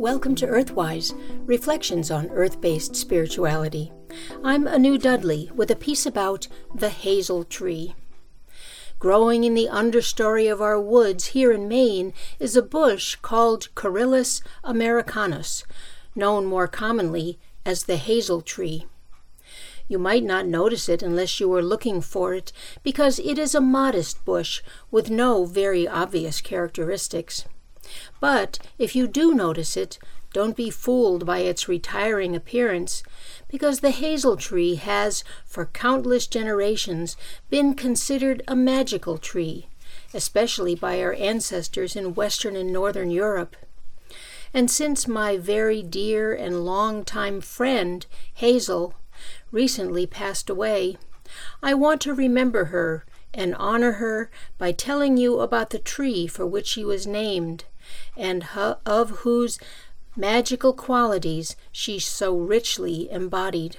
Welcome to Earthwise, reflections on earth-based spirituality. I'm Anu Dudley with a piece about the hazel tree. Growing in the understory of our woods here in Maine is a bush called Corylus americanus, known more commonly as the hazel tree. You might not notice it unless you were looking for it, because it is a modest bush with no very obvious characteristics. But if you do notice it, don't be fooled by its retiring appearance, because the hazel tree has, for countless generations, been considered a magical tree, especially by our ancestors in Western and Northern Europe. And since my very dear and long-time friend, Hazel, recently passed away, I want to remember her and honor her by telling you about the tree for which she was named, and of whose magical qualities she so richly embodied.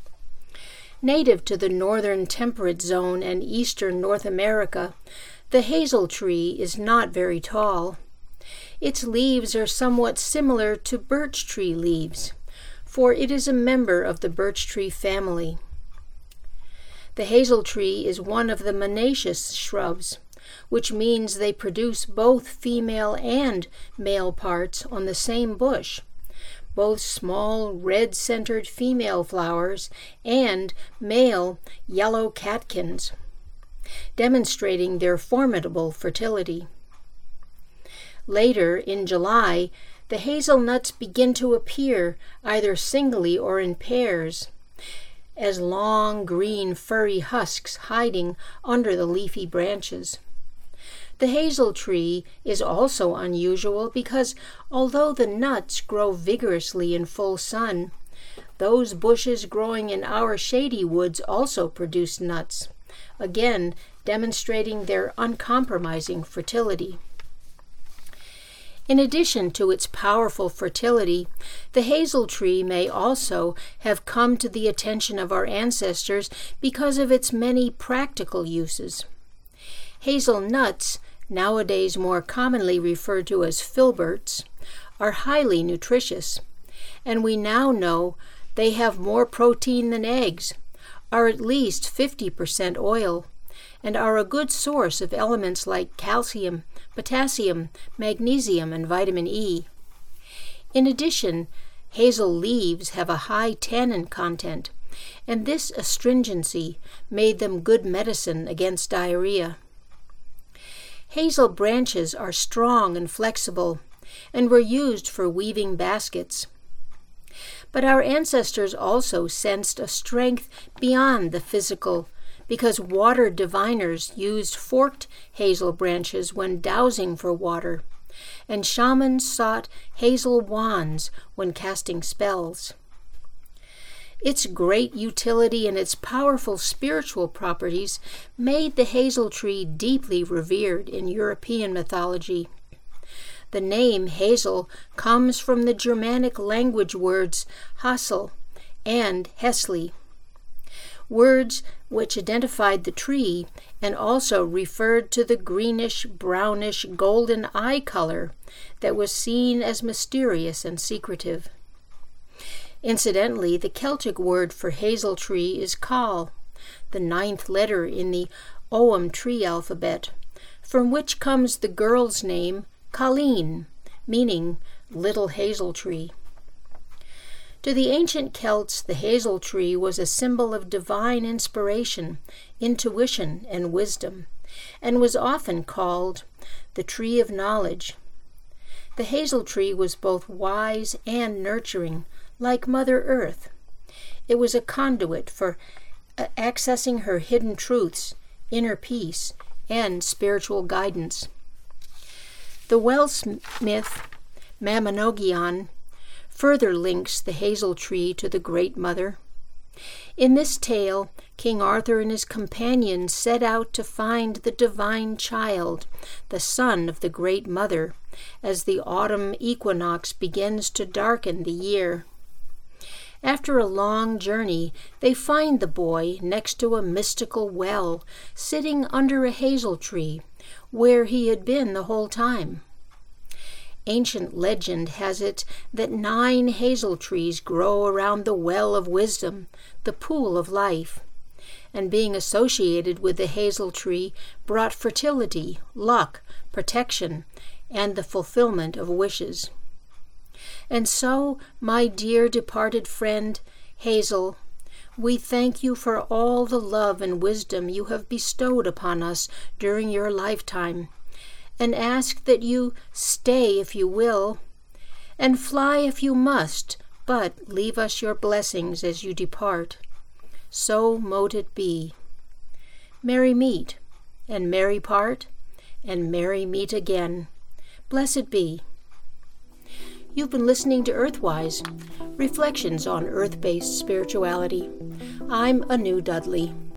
Native to the northern temperate zone and eastern North America, the hazel tree is not very tall. Its leaves are somewhat similar to birch tree leaves, for it is a member of the birch tree family. The hazel tree is one of the monoecious shrubs, which means they produce both female and male parts on the same bush, both small red-centered female flowers and male yellow catkins, demonstrating their formidable fertility. Later, in July, the hazelnuts begin to appear either singly or in pairs, as long green furry husks hiding under the leafy branches. The hazel tree is also unusual because although the nuts grow vigorously in full sun, those bushes growing in our shady woods also produce nuts, again demonstrating their uncompromising fertility. In addition to its powerful fertility, the hazel tree may also have come to the attention of our ancestors because of its many practical uses. Hazel nuts, nowadays more commonly referred to as filberts, are highly nutritious, and we now know they have more protein than eggs, are at least 50% oil, and are a good source of elements like calcium, potassium, magnesium, and vitamin E. In addition, hazel leaves have a high tannin content, and this astringency made them good medicine against diarrhea. Hazel branches are strong and flexible, and were used for weaving baskets. But our ancestors also sensed a strength beyond the physical, because water diviners used forked hazel branches when dowsing for water, and shamans sought hazel wands when casting spells. Its great utility and its powerful spiritual properties made the hazel tree deeply revered in European mythology. The name hazel comes from the Germanic language words hasel and hesli, words which identified the tree and also referred to the greenish, brownish, golden eye color that was seen as mysterious and secretive. Incidentally, the Celtic word for hazel tree is Cal, the 9th letter in the Ogham tree alphabet, from which comes the girl's name Colleen, meaning little hazel tree. To the ancient Celts, the hazel tree was a symbol of divine inspiration, intuition, and wisdom, and was often called the tree of knowledge. The hazel tree was both wise and nurturing, like Mother Earth. It was a conduit for accessing her hidden truths, inner peace, and spiritual guidance. The Welsh myth, Mabinogion, further links the hazel tree to the Great Mother. In this tale, King Arthur and his companions set out to find the divine child, the son of the Great Mother, as the autumn equinox begins to darken the year. After a long journey, they find the boy next to a mystical well, sitting under a hazel tree, where he had been the whole time. Ancient legend has it that 9 hazel trees grow around the well of wisdom, the pool of life, and being associated with the hazel tree brought fertility, luck, protection, and the fulfillment of wishes. And so, my dear departed friend, Hazel, we thank you for all the love and wisdom you have bestowed upon us during your lifetime, and ask that you stay if you will, and fly if you must, but leave us your blessings as you depart. So mote it be. Merry meet, and merry part, and merry meet again. Blessed be. You've been listening to Earthwise, Reflections on Earth-Based Spirituality. I'm Anu Dudley.